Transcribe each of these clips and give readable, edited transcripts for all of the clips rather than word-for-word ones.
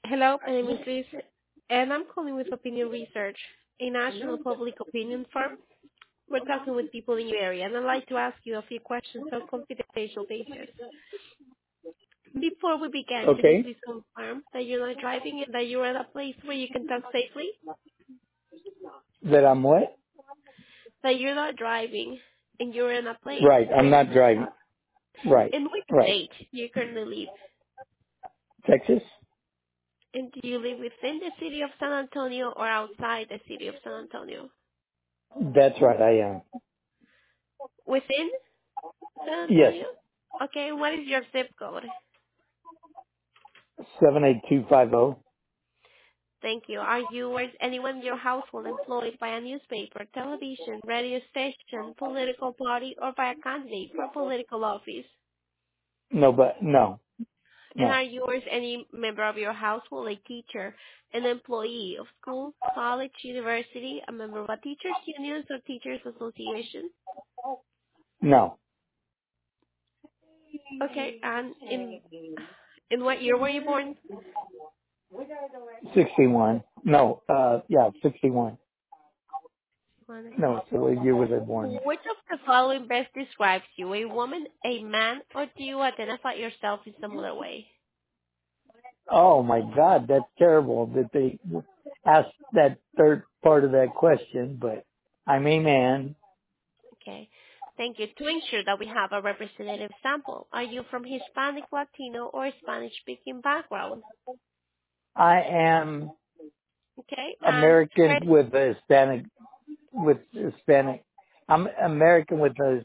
Hello, my name is Liz, and I'm calling with Opinion Research, a national public opinion firm. We're talking with people in your area, and I'd like to ask you a few questions on confidential basis. Before we begin, can you Okay. please confirm that you're not driving and that you're at a place where you can talk safely? That I'm what? That you're not driving and you're in a place Right. where I'm you not driving. Right. in which Right. state do you currently live? Texas? And do you live within the city of San Antonio or outside the city of San Antonio? That's right. I am. Within San Yes. Antonio? Okay, what is your zip code? 78250. Thank you. Are you or is anyone in your household employed by a newspaper, television, radio station, political party, or by a candidate for political office? No, but no. And No. are you or is any member of your household a teacher, an employee of school, college, university, a member of a teachers' union or teachers' association? No. Okay, and in what year were you born? 61. No. Yeah, 61. One. No, so what year was I born? Which of the following best describes you? A woman, a man, or do you identify yourself in some other way? Oh my God, that's terrible that they asked that third part of that question, but I'm a man. Okay. Thank you. To ensure that we have a representative sample, are you from Hispanic, Latino, or Spanish-speaking background? I am Okay. And American with a Hispanic. I'm American with a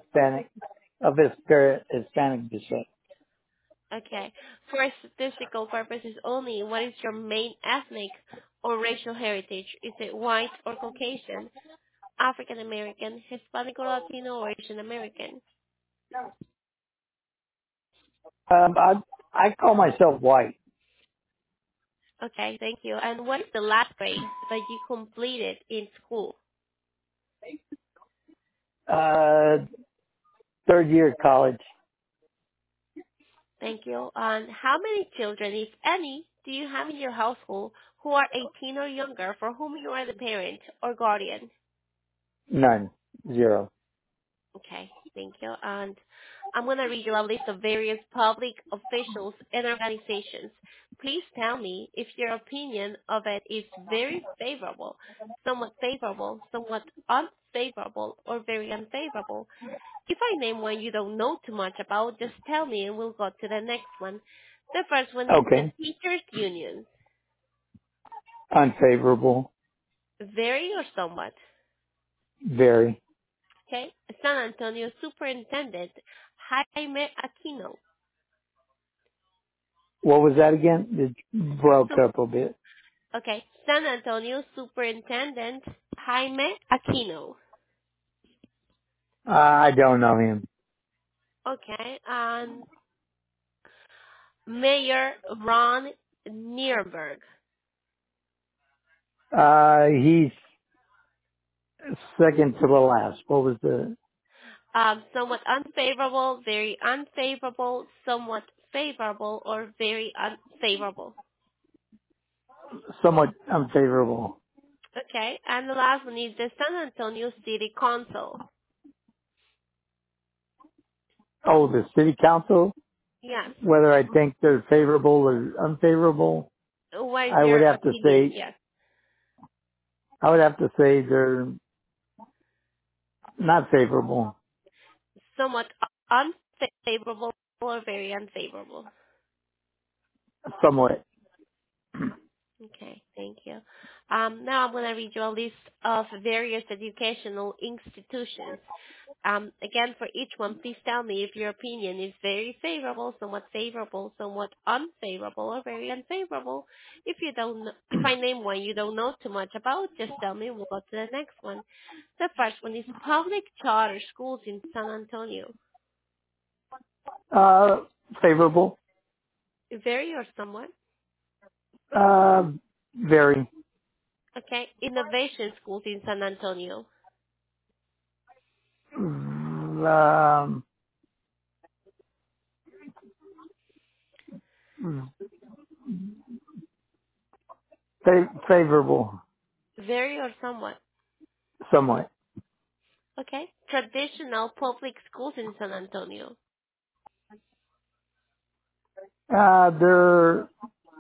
Hispanic descent. okay. For statistical purposes only, what is your main ethnic or racial heritage? Is it white or Caucasian, African American, Hispanic or Latino, or Asian American? I call myself white. Okay. Thank you. And what is the last grade that you completed in school? Uh, third year college. Thank you. And how many children, if any, do you have in your household who are 18 or younger for whom you are the parent or guardian? None. Zero. Okay, thank you. And I'm going to read you a list of various public officials and organizations. Please tell me if your opinion of it is very favorable, somewhat unfavorable, or very unfavorable. If I name one you don't know too much about, just tell me and we'll go to the next one. The first one is the Okay. teachers union. Unfavorable. Very or somewhat. Very. Okay. San Antonio Superintendent Jaime Aquino. What was that again? It broke Sup- up a bit. Okay. San Antonio Superintendent Jaime Aquino. I don't know him. Okay. And Mayor Ron Nirenberg. He's second to the last. What was the Somewhat unfavorable, very unfavorable, somewhat favorable, or very unfavorable. somewhat unfavorable? Okay, and the last one is the San Antonio City Council. Oh, the city council? Yes. Whether I think they're favorable or unfavorable, What is I would your have to opinion? say, Yes. they're not favorable. Somewhat unfavorable or very unfavorable. Somewhat. Okay, thank you. Now I'm going to read you a list of various educational institutions. Again, for each one, please tell me if your opinion is very favorable, somewhat unfavorable, or very unfavorable. If you don't, if I name one you don't know too much about, just tell me. We'll go to the next one. The first one is public charter schools in San Antonio. Uh, favorable. Very or somewhat. Uh, very. Okay, innovation schools in San Antonio. Um, Favorable, Very or somewhat? somewhat. Okay. Traditional public schools in San Antonio. They're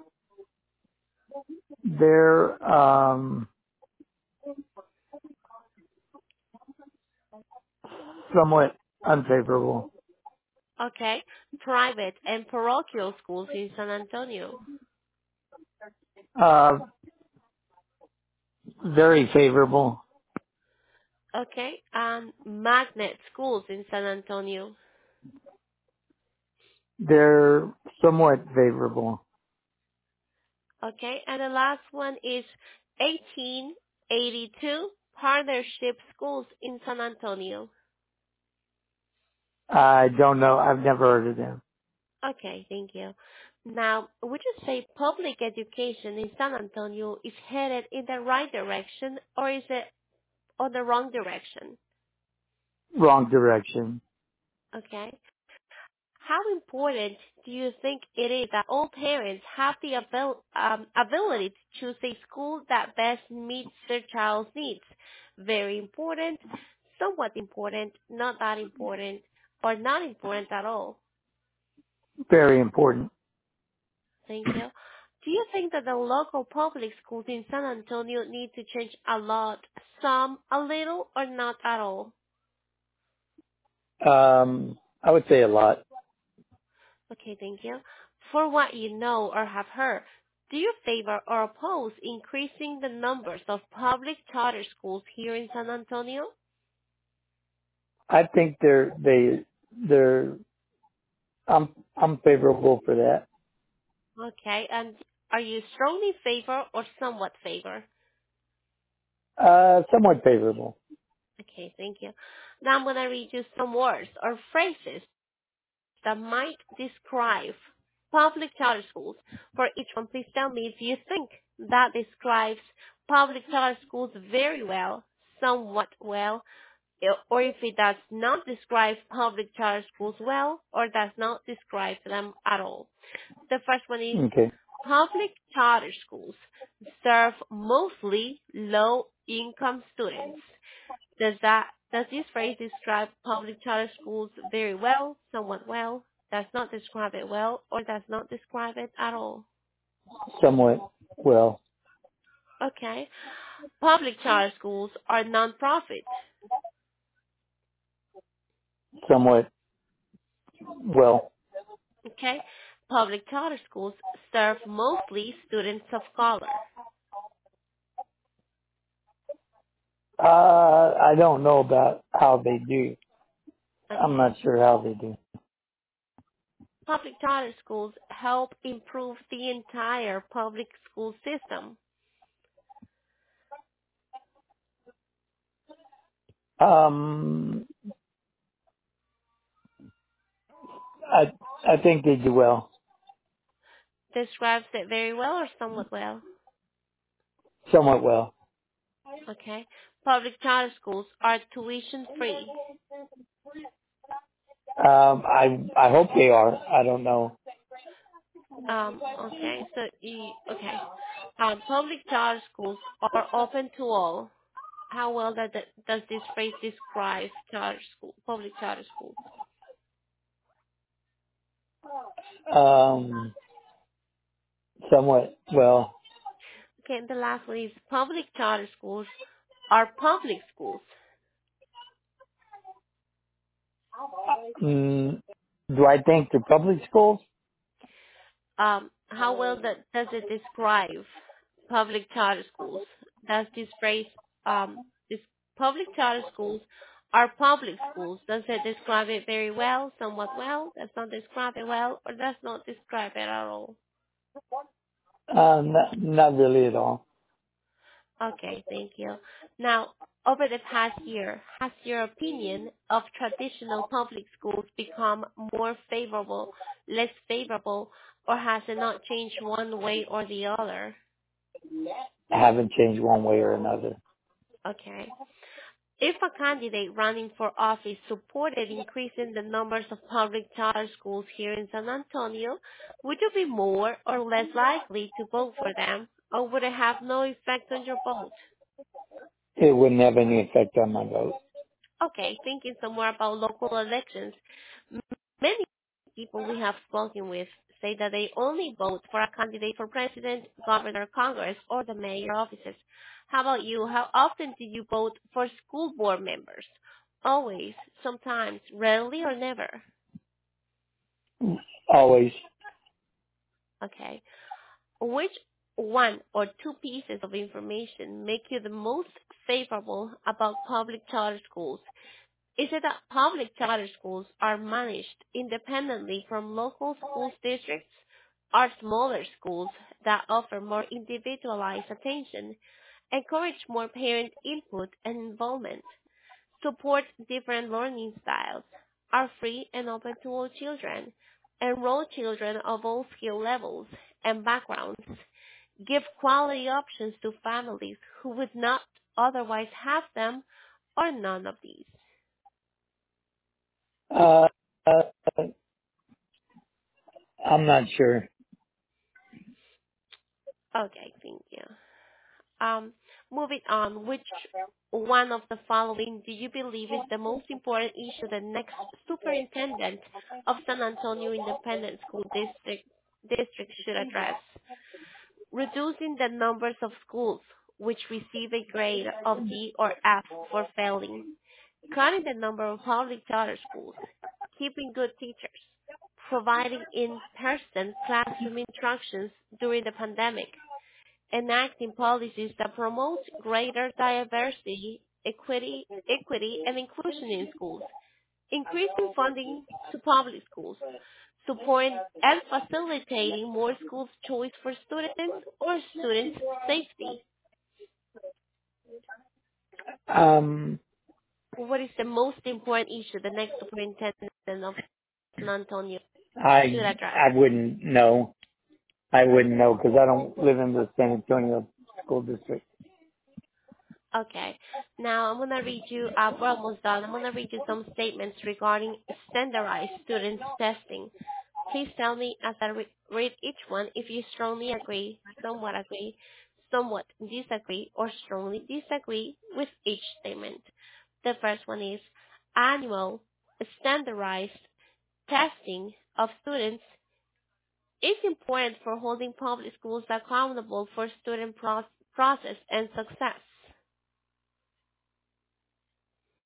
somewhat unfavorable. Okay. Private and parochial schools in San Antonio. Uh, very favorable. Okay. And magnet schools in San Antonio. They're somewhat favorable. Okay. And the last one is 1882 partnership schools in San Antonio. I don't know. I've never heard of them. Okay, thank you. Now, would you say public education in San Antonio is headed in the right direction or is it on the wrong direction? Wrong direction. Okay. How important do you think it is that all parents have the ability to choose a school that best meets their child's needs? Very important, somewhat important, not that important, or not important at all. Very important. Thank you. Do you think that the local public schools in San Antonio need to change a lot, some, a little, or not at all? I would say a lot. Okay, thank you. For what you know or have heard, do you favor or oppose increasing the numbers of public charter schools here in San Antonio? I think they're I'm favorable for that. Okay, and are you strongly favor or somewhat favor? Somewhat favorable. Okay, thank you. Now I'm going to read you some words or phrases that might describe public charter schools. For each one, please tell me if you think that describes public charter schools very well, somewhat well, or if it does not describe public charter schools well, or does not describe them at all. The first one is Okay. public charter schools serve mostly low-income students. Does this phrase describe public charter schools very well, somewhat well, does not describe it well, or does not describe it at all? Somewhat well. Okay. Public charter schools are non-profit. Somewhat well. Okay. Public charter schools serve mostly students of color. I don't know about how they do. I'm Okay. not sure how they do. Public charter schools help improve the entire public school system. Um, I I think they do well. Describes it very well or somewhat well. Somewhat well. Okay. Public charter schools are tuition free. I hope they are. I don't know. Okay. Okay. Public charter schools are open to all. How well does this phrase describe public charter schools? Um, somewhat well. Okay, and the last one is public charter schools are public schools. Mm, do I think the public schools? How well does it describe public charter schools? Does this phrase, this public charter schools are public schools? Does it describe it very well, somewhat well? Does not describe it well, or does not describe it at all? Not really at all. Okay, thank you. Now, over the past year, has your opinion of traditional public schools become more favorable, less favorable, or has it not changed one way or the other? I haven't changed one way or another. Okay. If a candidate running for office supported increasing the numbers of public charter schools here in San Antonio, would you be more or less likely to vote for them? or would it have no effect on your vote? It wouldn't have any effect on my vote. Okay, thinking some more about local elections. M- Many people we have spoken with say that they only vote for a candidate for president, governor, Congress, or the mayor offices. How about you? How often do you vote for school board members? Always, sometimes, rarely, or never? Always. Okay. Which one or two pieces of information make you the most favorable about public charter schools? Is it that public charter schools are managed independently from local schools districts? Are smaller schools that offer more individualized attention, encourage more parent input and involvement, support different learning styles, are free and open to all children, enroll children of all skill levels and backgrounds, give quality options to families who would not otherwise have them, or none of these? Uh, I'm not sure. Okay, thank you. Um, Moving on, which one of the following do you believe is the most important issue the next superintendent of San Antonio Independent School District should address? Reducing the numbers of schools which receive a grade of D or F for failing, cutting the number of public charter schools, keeping good teachers, providing in-person classroom instructions during the pandemic, enacting policies that promote greater diversity, equity, and inclusion in schools, increasing funding to public schools, supporting and facilitating more schools' choice for students or students' safety. Um, What is the most important issue the next superintendent of San Antonio should address? I wouldn't know. I wouldn't know because I don't live in the San Antonio school district. Okay. Now I'm going to read you, we're almost done. I'm going to read you some statements regarding standardized students testing. Please tell me as I read each one if you strongly agree, somewhat disagree, or strongly disagree with each statement. The first one is annual standardized testing of students is important for holding public schools accountable for student process and success.